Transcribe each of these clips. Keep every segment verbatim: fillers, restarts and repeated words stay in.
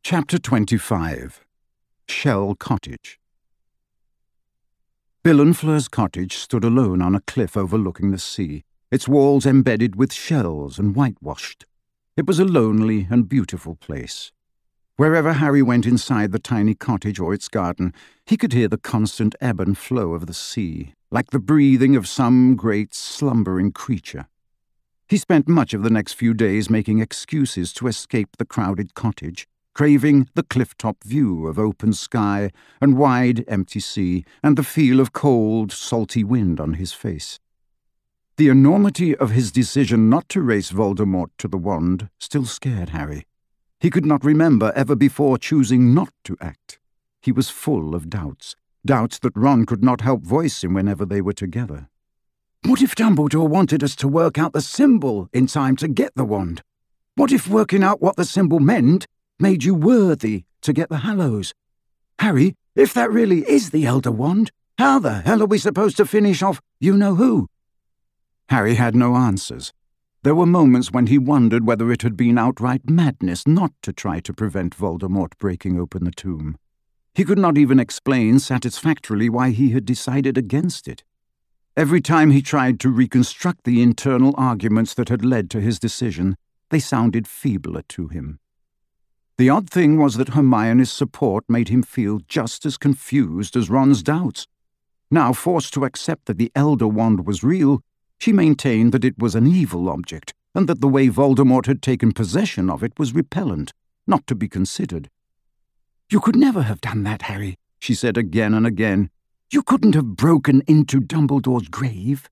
Chapter twenty-five. Shell Cottage. Bill and Fleur's cottage stood alone on a cliff overlooking the sea, its walls embedded with shells and whitewashed. It was a lonely and beautiful place. Wherever Harry went inside the tiny cottage or its garden, he could hear the constant ebb and flow of the sea, like the breathing of some great slumbering creature. He spent much of the next few days making excuses to escape the crowded cottage, craving the cliff-top view of open sky and wide, empty sea, and the feel of cold, salty wind on his face. The enormity of his decision not to race Voldemort to the wand still scared Harry. He could not remember ever before choosing not to act. He was full of doubts, doubts that Ron could not help voicing whenever they were together. What if Dumbledore wanted us to work out the symbol in time to get the wand? What if working out what the symbol meant made you worthy to get the Hallows? Harry, if that really is the Elder Wand, how the hell are we supposed to finish off you-know-who? Harry had no answers. There were moments when he wondered whether it had been outright madness not to try to prevent Voldemort breaking open the tomb. He could not even explain satisfactorily why he had decided against it. Every time he tried to reconstruct the internal arguments that had led to his decision, they sounded feebler to him. The odd thing was that Hermione's support made him feel just as confused as Ron's doubts. Now forced to accept that the Elder Wand was real, she maintained that it was an evil object, and that the way Voldemort had taken possession of it was repellent, not to be considered. "You could never have done that, Harry," she said again and again. "You couldn't have broken into Dumbledore's grave."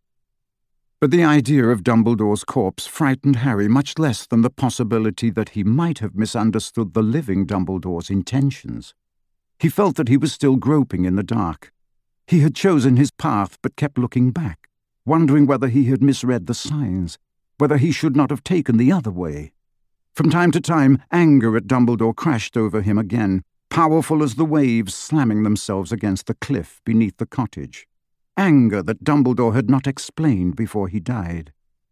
But the idea of Dumbledore's corpse frightened Harry much less than the possibility that he might have misunderstood the living Dumbledore's intentions. He felt that he was still groping in the dark. He had chosen his path but kept looking back, wondering whether he had misread the signs, whether he should not have taken the other way. From time to time, anger at Dumbledore crashed over him again, powerful as the waves slamming themselves against the cliff beneath the cottage. Anger that Dumbledore had not explained before he died.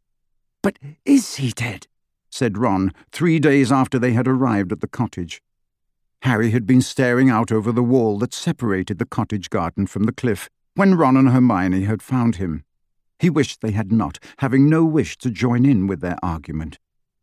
"But is he dead?" said Ron, three days after they had arrived at the cottage. Harry had been staring out over the wall that separated the cottage garden from the cliff when Ron and Hermione had found him. He wished they had not, having no wish to join in with their argument.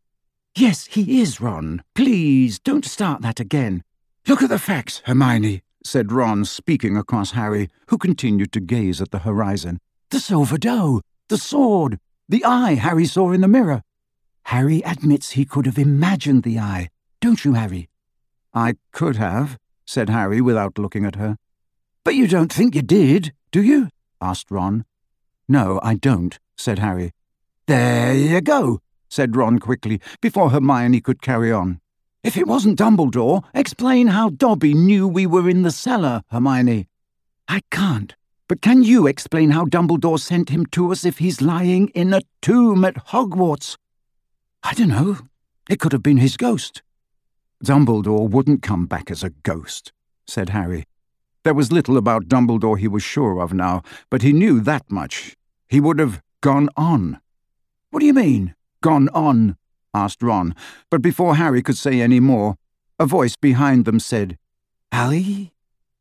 "Yes, he is, Ron. Please, don't start that again. Look at the facts, Hermione," said Ron, speaking across Harry, who continued to gaze at the horizon. "The silver doe, the sword, the eye Harry saw in the mirror. Harry admits he could have imagined the eye, don't you, Harry?" "I could have," said Harry without looking at her. "But you don't think you did, do you?" asked Ron. "No, I don't," said Harry. "There you go," said Ron quickly, before Hermione could carry on. "If it wasn't Dumbledore, explain how Dobby knew we were in the cellar, Hermione." "I can't. But can you explain how Dumbledore sent him to us if he's lying in a tomb at Hogwarts?" "I don't know. It could have been his ghost." "Dumbledore wouldn't come back as a ghost," said Harry. There was little about Dumbledore he was sure of now, but he knew that much. He would have gone on. "What do you mean, gone on?" asked Ron, but before Harry could say any more, a voice behind them said, "Harry?"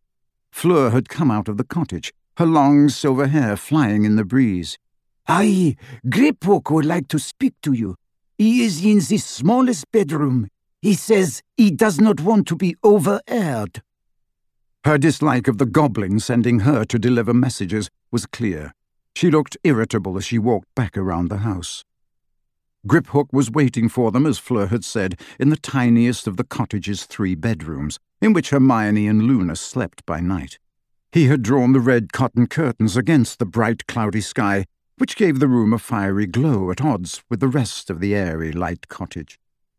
Fleur had come out of the cottage, her long silver hair flying in the breeze. "Harry, Griphook would like to speak to you. He is in the smallest bedroom. He says he does not want to be overheard." Her dislike of the goblin sending her to deliver messages was clear. She looked irritable as she walked back around the house. Griphook was waiting for them, as Fleur had said, in the tiniest of the cottage's three bedrooms, in which Hermione and Luna slept by night. He had drawn the red cotton curtains against the bright cloudy sky, which gave the room a fiery glow at odds with the rest of the airy light cottage.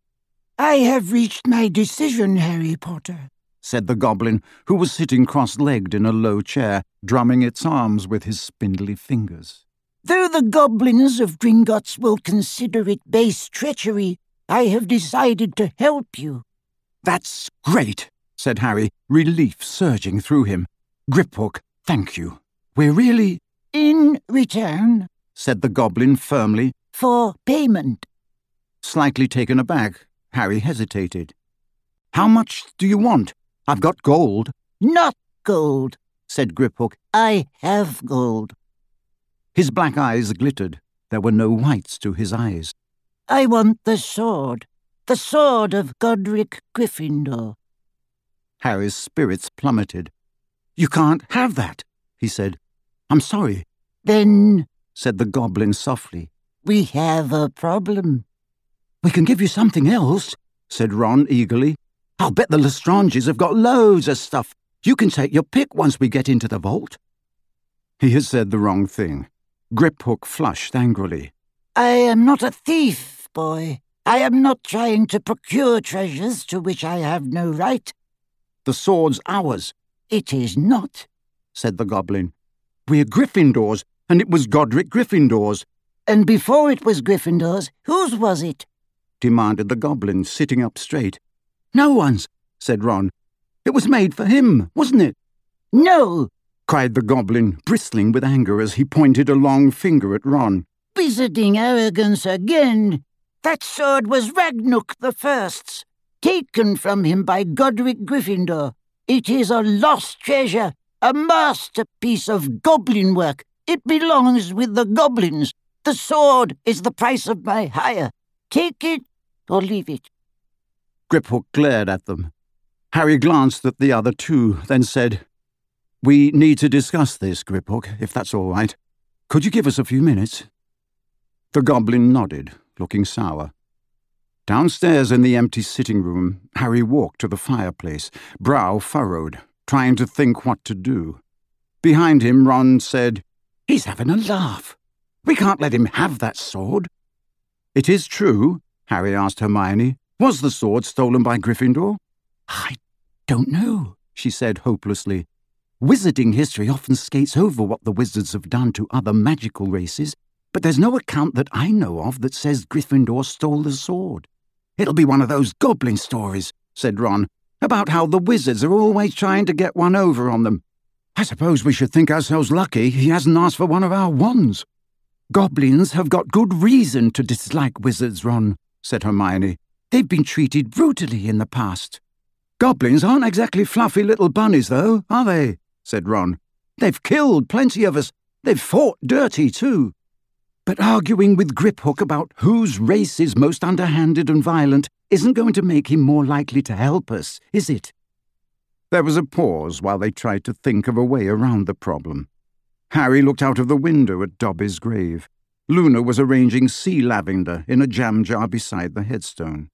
"I have reached my decision, Harry Potter," said the goblin, who was sitting cross-legged in a low chair, drumming its arms with his spindly fingers. "Though the goblins of Gringotts will consider it base treachery, I have decided to help you." "That's great," said Harry, relief surging through him. "Griphook, thank you. We're really—" "In return," said the goblin firmly, "for payment." Slightly taken aback, Harry hesitated. How much do you want? I've got gold. Not gold, said Griphook. I have gold. His black eyes glittered. There were no whites to his eyes. I want the sword. The sword of Godric Gryffindor. Harry's spirits plummeted. You can't have that, he said. I'm sorry. Then, said the goblin softly, we have a problem. We can give you something else, said Ron eagerly. I'll bet the Lestranges have got loads of stuff. You can take your pick once we get into the vault. He had said the wrong thing. Griphook flushed angrily. I am not a thief, boy. I am not trying to procure treasures to which I have no right. The sword's ours. It is not, said the goblin. We're Gryffindors, and it was Godric Gryffindor's. And before it was Gryffindor's, whose was it? Demanded the goblin, sitting up straight. No one's, said Ron. It was made for him, wasn't it? No, cried the goblin, bristling with anger as he pointed a long finger at Ron. Wizarding arrogance again. That sword was Ragnuk the First's, taken from him by Godric Gryffindor. It is a lost treasure, a masterpiece of goblin work. It belongs with the goblins. The sword is the price of my hire. Take it or leave it. Griphook glared at them. Harry glanced at the other two, then said, We need to discuss this, Griphook, if that's all right. Could you give us a few minutes? The goblin nodded, looking sour. Downstairs in the empty sitting room, Harry walked to the fireplace, brow furrowed, trying to think what to do. Behind him, Ron said, He's having a laugh. We can't let him have that sword. It is true, Harry asked Hermione. Was the sword stolen by Gryffindor? I don't know, she said hopelessly. Wizarding history often skates over what the wizards have done to other magical races, but there's no account that I know of that says Gryffindor stole the sword. It'll be one of those goblin stories, said Ron, about how the wizards are always trying to get one over on them. I suppose we should think ourselves lucky he hasn't asked for one of our wands. Goblins have got good reason to dislike wizards, Ron, said Hermione. They've been treated brutally in the past. Goblins aren't exactly fluffy little bunnies, though, are they? Said Ron. They've killed plenty of us. They've fought dirty, too. But arguing with Griphook about whose race is most underhanded and violent isn't going to make him more likely to help us, is it? There was a pause while they tried to think of a way around the problem. Harry looked out of the window at Dobby's grave. Luna was arranging sea lavender in a jam jar beside the headstone.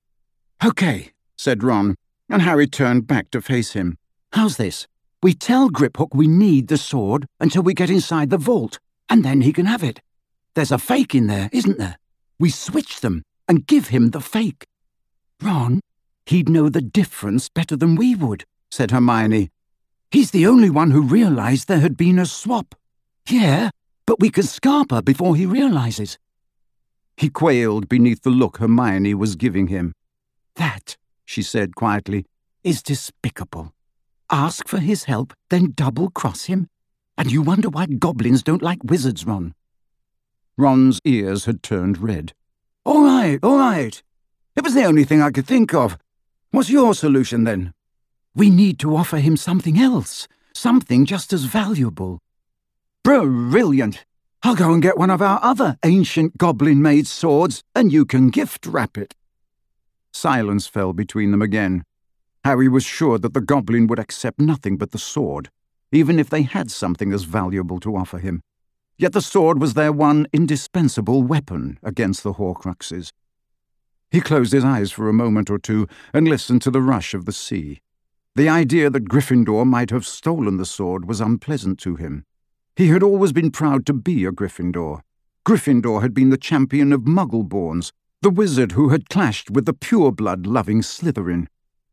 Okay, said Ron, and Harry turned back to face him. How's this? We tell Griphook we need the sword until we get inside the vault, and then he can have it. There's a fake in there, isn't there? We switch them and give him the fake. Ron, he'd know the difference better than we would, said Hermione. He's the only one who realized there had been a swap. Yeah, but we can Scarper before he realizes. He quailed beneath the look Hermione was giving him. That, she said quietly, is despicable. Ask for his help, then double-cross him. And you wonder why goblins don't like wizards, Ron. Ron's ears had turned red. All right, all right. It was the only thing I could think of. What's your solution, then? We need to offer him something else, something just as valuable. Brilliant! I'll go and get one of our other ancient goblin-made swords, and you can gift-wrap it. Silence fell between them again. Harry was sure that the goblin would accept nothing but the sword, even if they had something as valuable to offer him. Yet the sword was their one indispensable weapon against the Horcruxes. He closed his eyes for a moment or two and listened to the rush of the sea. The idea that Gryffindor might have stolen the sword was unpleasant to him. He had always been proud to be a Gryffindor. Gryffindor had been the champion of Muggleborns, the wizard who had clashed with the pure-blood-loving Slytherin.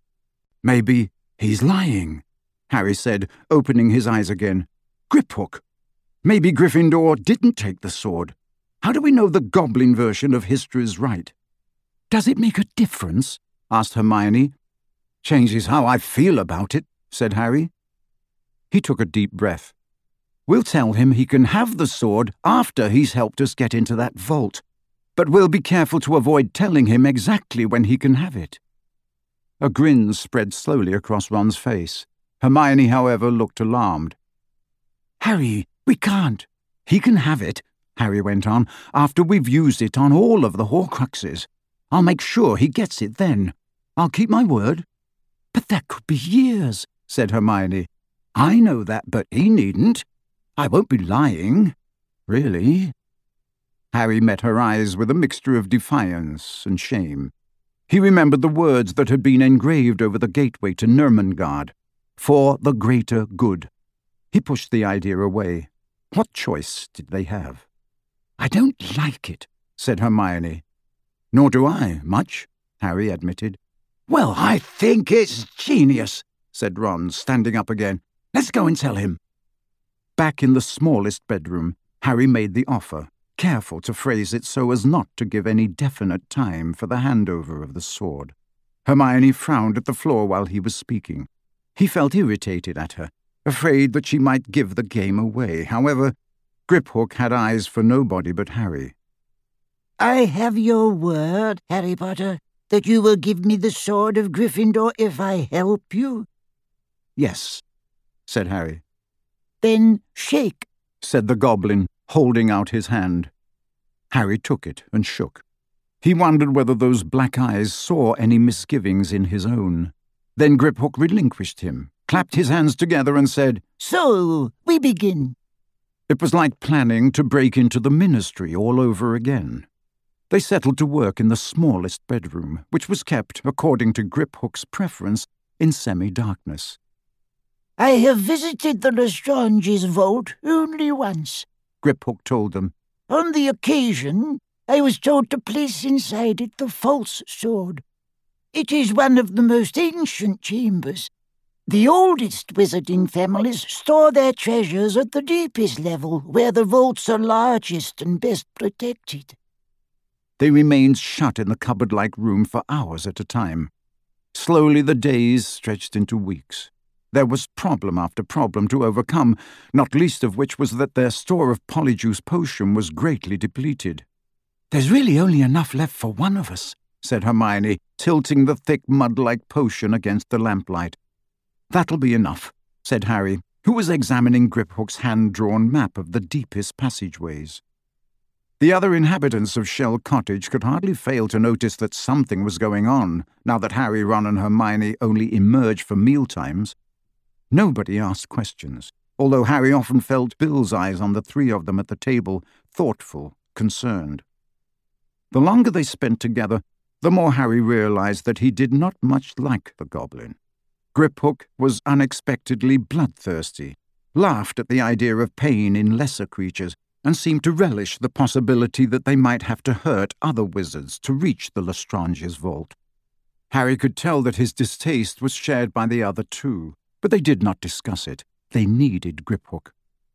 Maybe he's lying, Harry said, opening his eyes again. Griphook. Maybe Gryffindor didn't take the sword. How do we know the goblin version of history's right? Does it make a difference? Asked Hermione. Changes how I feel about it, said Harry. He took a deep breath. We'll tell him he can have the sword after he's helped us get into that vault, but we'll be careful to avoid telling him exactly when he can have it. A grin spread slowly across Ron's face. Hermione, however, looked alarmed. "Harry, we can't. He can have it," Harry went on, "after we've used it on all of the Horcruxes. I'll make sure he gets it then. I'll keep my word." "But that could be years," said Hermione. "I know that, but he needn't. I won't be lying. Really." Harry met her eyes with a mixture of defiance and shame. He remembered the words that had been engraved over the gateway to Nurmengard, "For the greater good." He pushed the idea away. What choice did they have? "I don't like it," said Hermione. "Nor do I, much," Harry admitted. "Well, I think it's genius," said Ron, standing up again. "Let's go and tell him." Back in the smallest bedroom, Harry made the offer, careful to phrase it so as not to give any definite time for the handover of the sword. Hermione frowned at the floor while he was speaking. He felt irritated at her, afraid that she might give the game away. However, Griphook had eyes for nobody but Harry. "I have your word, Harry Potter, that you will give me the sword of Gryffindor if I help you?" "Yes," said Harry. "Then shake," said the goblin, holding out his hand. Harry took it and shook. He wondered whether those black eyes saw any misgivings in his own. Then Griphook relinquished him, clapped his hands together and said, "So, we begin." It was like planning to break into the ministry all over again. They settled to work in the smallest bedroom, which was kept, according to Griphook's preference, in semi-darkness. "I have visited the Lestrange's vault only once," Griphook told them. "On the occasion, I was told to place inside it the false sword. It is one of the most ancient chambers. The oldest wizarding families store their treasures at the deepest level, where the vaults are largest and best protected." They remained shut in the cupboard-like room for hours at a time. Slowly the days stretched into weeks. There was problem after problem to overcome, not least of which was that their store of Polyjuice potion was greatly depleted. "There's really only enough left for one of us," said Hermione, tilting the thick mud-like potion against the lamplight. "That'll be enough," said Harry, who was examining Griphook's hand-drawn map of the deepest passageways. The other inhabitants of Shell Cottage could hardly fail to notice that something was going on, now that Harry, Ron and Hermione only emerged for mealtimes. Nobody asked questions, although Harry often felt Bill's eyes on the three of them at the table, thoughtful, concerned. The longer they spent together, the more Harry realized that he did not much like the goblin. Griphook was unexpectedly bloodthirsty, laughed at the idea of pain in lesser creatures, and seemed to relish the possibility that they might have to hurt other wizards to reach the Lestrange's vault. Harry could tell that his distaste was shared by the other two, but they did not discuss it. They needed Griphook.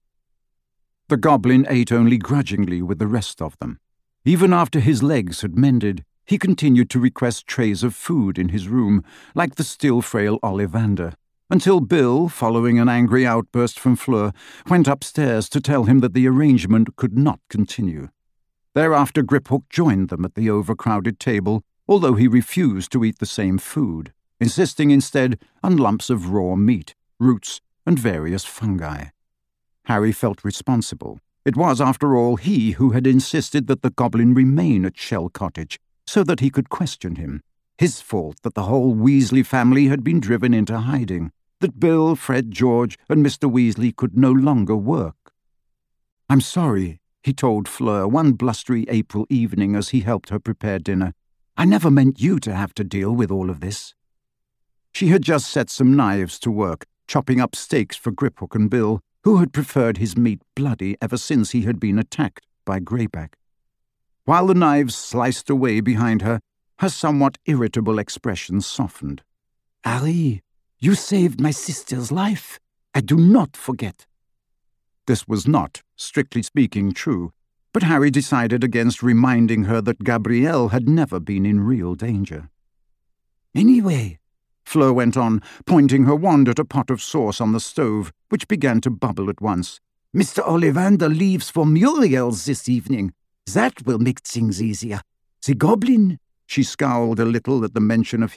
The goblin ate only grudgingly with the rest of them. Even after his legs had mended, he continued to request trays of food in his room, like the still frail Ollivander, until Bill, following an angry outburst from Fleur, went upstairs to tell him that the arrangement could not continue. Thereafter Griphook joined them at the overcrowded table, although he refused to eat the same food, insisting instead on lumps of raw meat, roots, and various fungi. Harry felt responsible. It was, after all, he who had insisted that the goblin remain at Shell Cottage, so that he could question him. His fault that the whole Weasley family had been driven into hiding, that Bill, Fred, George, and Mister Weasley could no longer work. "I'm sorry," he told Fleur one blustery April evening as he helped her prepare dinner. "I never meant you to have to deal with all of this." She had just set some knives to work, chopping up steaks for Griphook and Bill, who had preferred his meat bloody ever since he had been attacked by Greyback. While the knives sliced away behind her, her somewhat irritable expression softened. "Harry, you saved my sister's life. I do not forget." This was not, strictly speaking, true, but Harry decided against reminding her that Gabrielle had never been in real danger. "Anyway," Fleur went on, pointing her wand at a pot of sauce on the stove, which began to bubble at once, "Mister Ollivander leaves for Muriel's this evening. That will make things easier. The goblin," she scowled a little at the mention of him,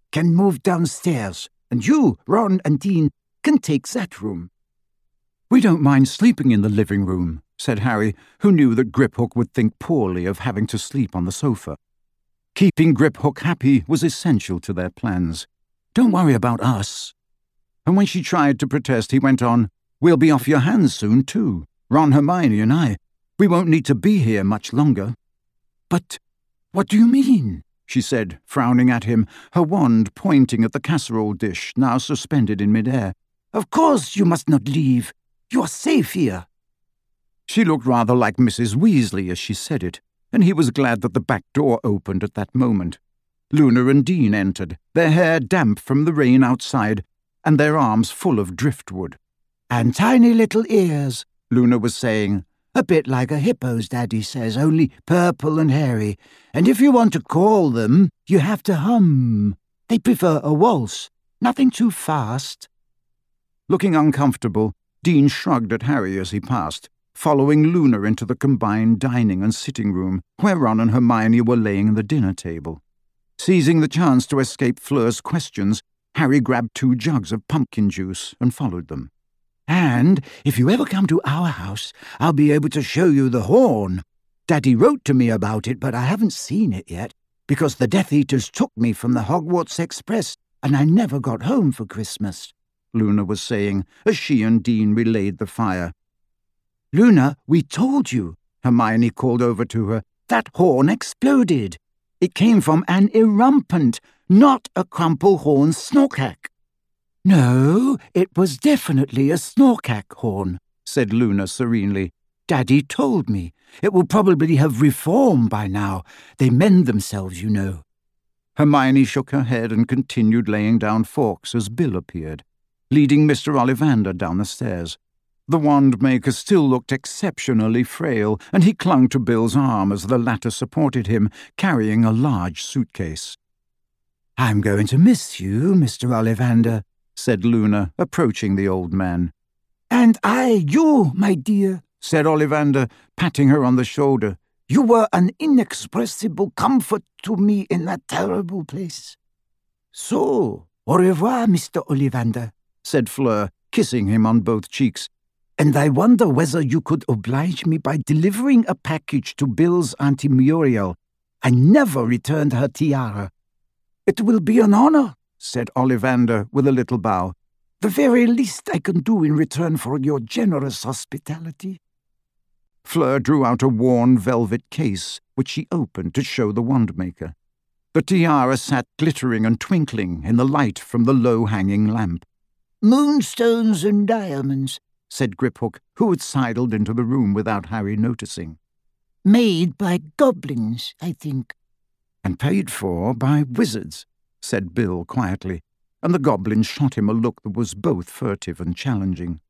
can move downstairs, and you, Ron and Dean, can take that room." "We don't mind sleeping in the living room," said Harry, who knew that Griphook would think poorly of having to sleep on the sofa. Keeping Griphook happy was essential to their plans. "Don't worry about us." And when she tried to protest, he went on, "We'll be off your hands soon, too. Ron, Hermione and I. We won't need to be here much longer." "But what do you mean?" she said, frowning at him, her wand pointing at the casserole dish now suspended in midair. "Of course you must not leave. You are safe here." She looked rather like Missus Weasley as she said it, and he was glad that the back door opened at that moment. Luna and Dean entered, their hair damp from the rain outside, and their arms full of driftwood. "And tiny little ears," Luna was saying. "A bit like a hippo's, Daddy says, only purple and hairy. And if you want to call them, you have to hum. They prefer a waltz, nothing too fast." Looking uncomfortable, Dean shrugged at Harry as he passed, following Luna into the combined dining and sitting room, where Ron and Hermione were laying the dinner table. Seizing the chance to escape Fleur's questions, Harry grabbed two jugs of pumpkin juice and followed them. "And if you ever come to our house, I'll be able to show you the horn. Daddy wrote to me about it, but I haven't seen it yet, because the Death Eaters took me from the Hogwarts Express, and I never got home for Christmas," Luna was saying, as she and Dean relayed the fire. "Luna, we told you," Hermione called over to her. "That horn exploded. It came from an erumpent, not a crumple-horn snorkack." "No, it was definitely a snorkack horn," said Luna serenely. "Daddy told me. It will probably have reformed by now. They mend themselves, you know." Hermione shook her head and continued laying down forks as Bill appeared, leading Mister Ollivander down the stairs. The wand-maker still looked exceptionally frail, and he clung to Bill's arm as the latter supported him, carrying a large suitcase. "I'm going to miss you, Mister Ollivander," said Luna, approaching the old man. "And I you, my dear," said Ollivander, patting her on the shoulder. "You were an inexpressible comfort to me in that terrible place." "So, au revoir, Mister Ollivander," said Fleur, kissing him on both cheeks. "And I wonder whether you could oblige me by delivering a package to Bill's Auntie Muriel. I never returned her tiara." "It will be an honor," said Ollivander with a little bow. "The very least I can do in return for your generous hospitality." Fleur drew out a worn velvet case, which she opened to show the wand-maker. The tiara sat glittering and twinkling in the light from the low-hanging lamp. "Moonstones and diamonds," said Griphook, who had sidled into the room without Harry noticing. "Made by goblins, I think." "And paid for by wizards," said Bill quietly, and the goblin shot him a look that was both furtive and challenging.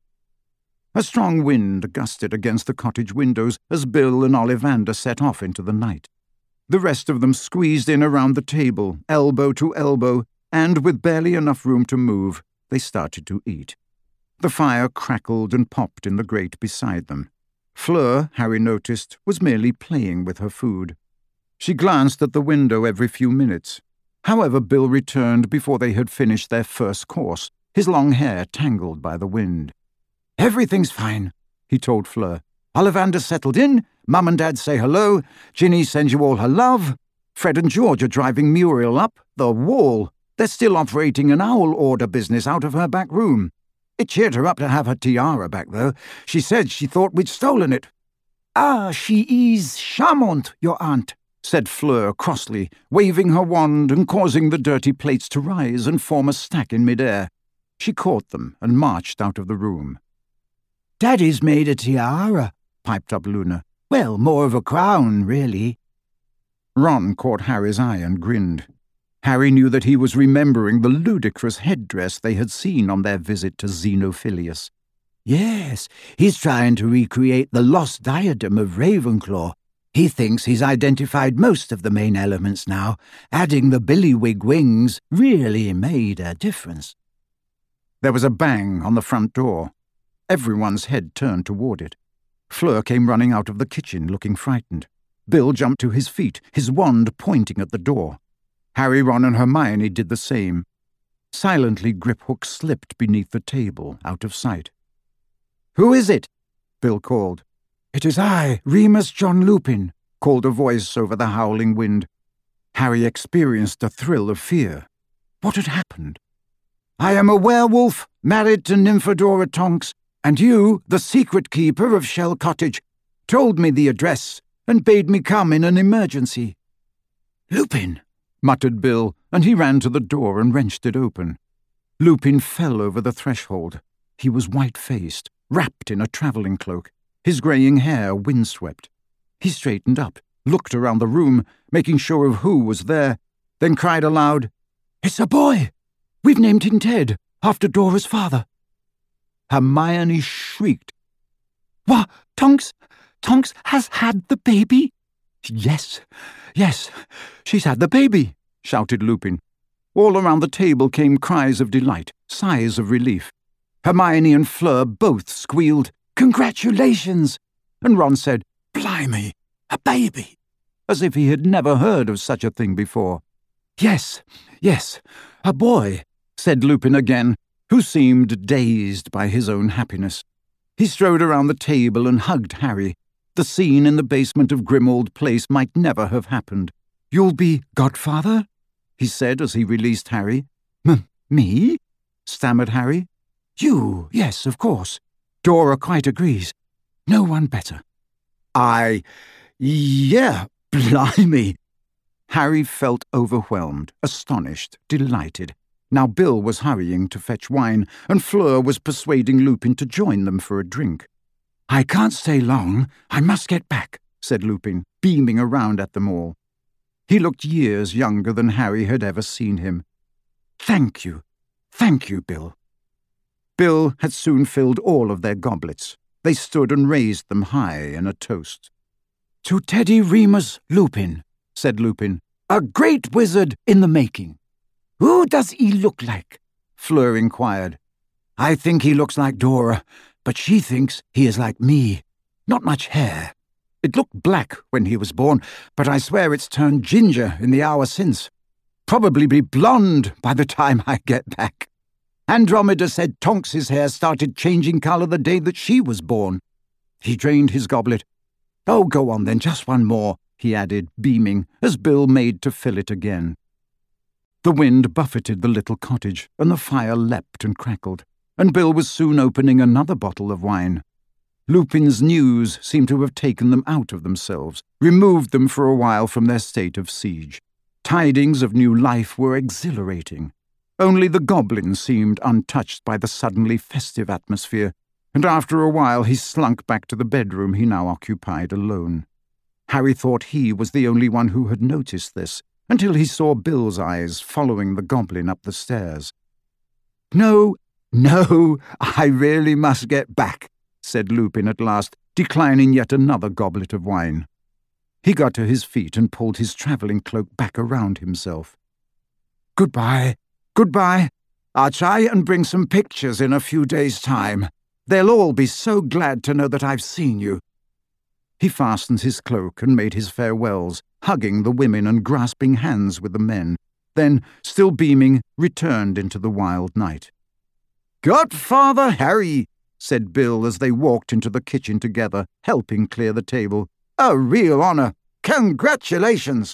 A strong wind gusted against the cottage windows as Bill and Ollivander set off into the night. The rest of them squeezed in around the table, elbow to elbow, and with barely enough room to move, they started to eat. The fire crackled and popped in the grate beside them. Fleur, Harry noticed, was merely playing with her food. She glanced at the window every few minutes. However, Bill returned before they had finished their first course, his long hair tangled by the wind. "Everything's fine," he told Fleur. "Ollivander settled in, Mum and Dad say hello, Ginny sends you all her love. Fred and George are driving Muriel up the wall. They're still operating an owl order business out of her back room. It cheered her up to have her tiara back, though. She said she thought we'd stolen it." "Ah, she is charmante, your aunt," said Fleur crossly, waving her wand and causing the dirty plates to rise and form a stack in midair. She caught them and marched out of the room. "Daddy's made a tiara," piped up Luna. "Well, more of a crown, really." Ron caught Harry's eye and grinned. Harry knew that he was remembering the ludicrous headdress they had seen on their visit to Xenophilius. "Yes, he's trying to recreate the lost diadem of Ravenclaw. He thinks he's identified most of the main elements now. Adding the billywig wings really made a difference." There was a bang on the front door. Everyone's head turned toward it. Fleur came running out of the kitchen, looking frightened. Bill jumped to his feet, his wand pointing at the door. Harry, Ron and Hermione did the same. Silently, Griphook slipped beneath the table, out of sight. "Who is it?" Bill called. "It is I, Remus John Lupin," called a voice over the howling wind. Harry experienced a thrill of fear. What had happened? "I am a werewolf, married to Nymphadora Tonks, and you, the secret keeper of Shell Cottage, told me the address and bade me come in an emergency." "Lupin," muttered Bill, and he ran to the door and wrenched it open. Lupin fell over the threshold. He was white-faced, wrapped in a travelling cloak, his greying hair windswept. He straightened up, looked around the room, making sure of who was there, then cried aloud, "It's a boy! We've named him Ted, after Dora's father." Hermione shrieked. "What? Tonks? Tonks has had the baby?" "Yes, yes, she's had the baby," shouted Lupin. All around the table came cries of delight, sighs of relief. Hermione and Fleur both squealed, "Congratulations!" and Ron said, "Blimey, a baby!" as if he had never heard of such a thing before. "Yes, yes, a boy," said Lupin again, who seemed dazed by his own happiness. He strode around the table and hugged Harry. The scene in the basement of Grimmauld Place might never have happened. "You'll be godfather?" he said as he released Harry. M- me? stammered Harry. "You, yes, of course. Dora quite agrees. No one better." I... yeah, blimey. Harry felt overwhelmed, astonished, delighted. Now Bill was hurrying to fetch wine, and Fleur was persuading Lupin to join them for a drink. "I can't stay long. I must get back," said Lupin, beaming around at them all. He looked years younger than Harry had ever seen him. "Thank you. Thank you, Bill." Bill had soon filled all of their goblets. They stood and raised them high in a toast. "To Teddy Remus Lupin," said Lupin, "a great wizard in the making." "Who does he look like?" Fleur inquired. "I think he looks like Dora, but she thinks he is like me. Not much hair. It looked black when he was born, but I swear it's turned ginger in the hour since. Probably be blonde by the time I get back. Andromeda said Tonks's hair started changing colour the day that she was born." He drained his goblet. "Oh, go on then, just one more," he added, beaming, as Bill made to fill it again. The wind buffeted the little cottage, and the fire leapt and crackled, and Bill was soon opening another bottle of wine. Lupin's news seemed to have taken them out of themselves, removed them for a while from their state of siege. Tidings of new life were exhilarating. Only the goblin seemed untouched by the suddenly festive atmosphere, and after a while he slunk back to the bedroom he now occupied alone. Harry thought he was the only one who had noticed this, until he saw Bill's eyes following the goblin up the stairs. "No, no, I really must get back," said Lupin at last, declining yet another goblet of wine. He got to his feet and pulled his travelling cloak back around himself. "Goodbye, goodbye. I'll try and bring some pictures in a few days' time. They'll all be so glad to know that I've seen you." He fastened his cloak and made his farewells, hugging the women and grasping hands with the men, then, still beaming, returned into the wild night. "Godfather Harry," said Bill as they walked into the kitchen together, helping clear the table. "A real honour. Congratulations."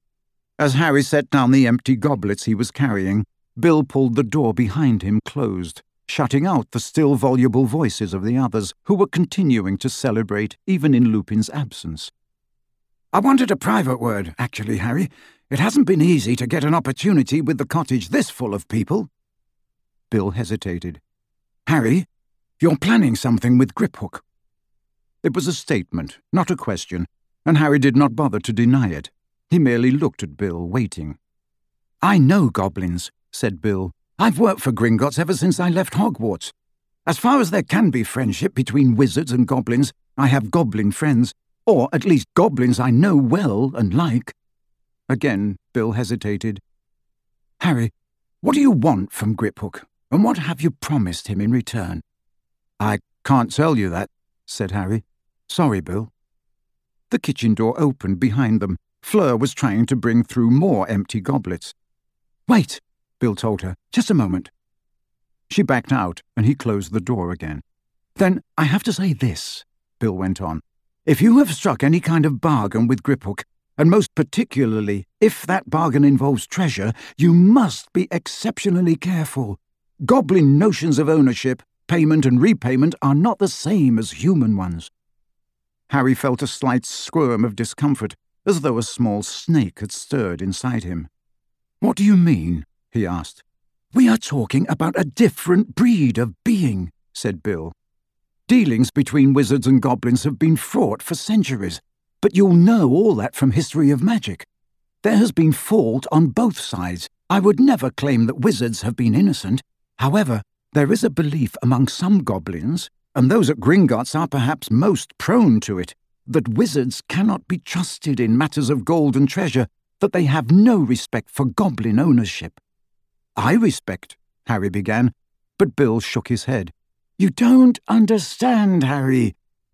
As Harry set down the empty goblets he was carrying, Bill pulled the door behind him closed, shutting out the still voluble voices of the others, who were continuing to celebrate even in Lupin's absence. "I wanted a private word, actually, Harry. It hasn't been easy to get an opportunity with the cottage this full of people." Bill hesitated. "Harry, you're planning something with Griphook." It was a statement, not a question, and Harry did not bother to deny it. He merely looked at Bill, waiting. "I know goblins," said Bill. "I've worked for Gringotts ever since I left Hogwarts. As far as there can be friendship between wizards and goblins, I have goblin friends, or at least goblins I know well and like." Again, Bill hesitated. "Harry, what do you want from Griphook, and what have you promised him in return?" "I can't tell you that," said Harry. "Sorry, Bill." The kitchen door opened behind them, Fleur was trying to bring through more empty goblets. "Wait," Bill told her. "Just a moment." She backed out, and he closed the door again. "Then I have to say this," Bill went on. "If you have struck any kind of bargain with Griphook, and most particularly if that bargain involves treasure, you must be exceptionally careful. Goblin notions of ownership, payment and repayment are not the same as human ones." Harry felt a slight squirm of discomfort, as though a small snake had stirred inside him. "What do you mean?" he asked. "We are talking about a different breed of being," said Bill. "Dealings between wizards and goblins have been fraught for centuries, but you'll know all that from history of magic. There has been fault on both sides. I would never claim that wizards have been innocent. However, there is a belief among some goblins, and those at Gringotts are perhaps most prone to it, that wizards cannot be trusted in matters of gold and treasure, that they have no respect for goblin ownership." "I respect," Harry began, but Bill shook his head. "You don't understand, Harry.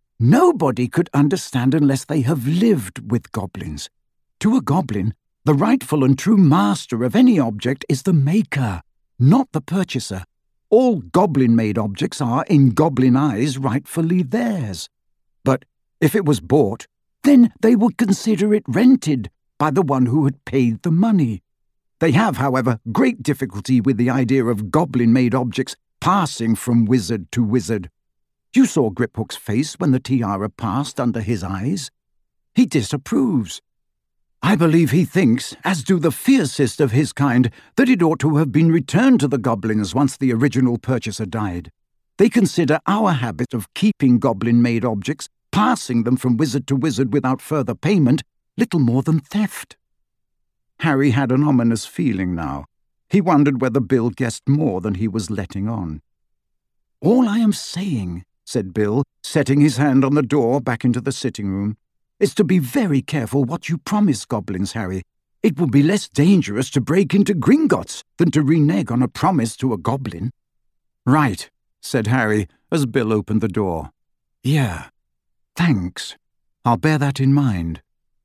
Nobody could understand unless they have lived with goblins. To a goblin, the rightful and true master of any object is the maker, not the purchaser. All goblin-made objects are, in goblin eyes, rightfully theirs. But if it was bought, then they would consider it rented by the one who had paid the money. They have, however, great difficulty with the idea of goblin-made objects passing from wizard to wizard. You saw Griphook's face when the tiara passed under his eyes. He disapproves. I believe he thinks, as do the fiercest of his kind, that it ought to have been returned to the goblins once the original purchaser died. They consider our habit of keeping goblin-made objects, passing them from wizard to wizard without further payment, little more than theft." Harry had an ominous feeling now. He wondered whether Bill guessed more than he was letting on. "All I am saying," said Bill, setting his hand on the door back into the sitting room, "is to be very careful what you promise goblins, Harry. It will be less dangerous to break into Gringotts than to renege on a promise to a goblin." "Right," said Harry, as Bill opened the door. "Yeah, thanks. I'll bear that in mind."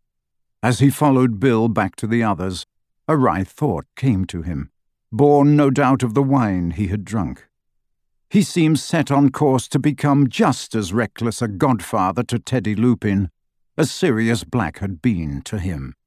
As he followed Bill back to the others, a wry thought came to him, born no doubt of the wine he had drunk. He seemed set on course to become just as reckless a godfather to Teddy Lupin as Sirius Black had been to him.